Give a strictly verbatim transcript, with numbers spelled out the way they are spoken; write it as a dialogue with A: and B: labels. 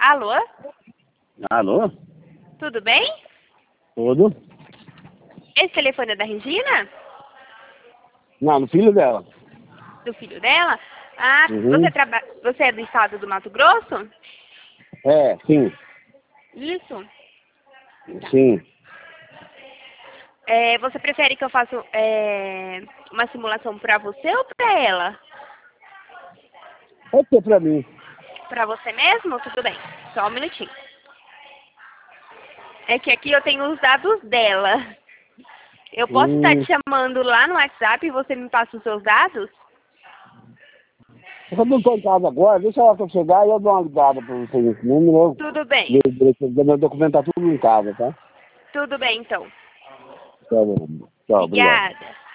A: Alô?
B: Alô?
A: Tudo bem?
B: Tudo?
A: Esse telefone é da Regina?
B: Não, no filho dela.
A: Do filho dela? Ah,
B: Uhum.
A: você, traba... você é do estado do Mato Grosso?
B: É, sim.
A: Isso. Tá.
B: Sim.
A: É, você prefere que eu faça é, uma simulação pra você ou pra ela?
B: Pode ser pra mim.
A: Pra você mesmo? Tudo bem. Só um minutinho. É que aqui eu tenho os dados dela. Eu posso estar
B: Hum.
A: te chamando lá no WhatsApp e você me passa os seus dados?
B: Eu não tô em casa agora, deixa ela chegar e eu dou uma ligada pra você nesse número.
A: Tudo bem.
B: Meu documento tá tudo em casa, tá?
A: Tudo bem, então.
B: Tá bom. Tchau, obrigado.
A: Obrigada.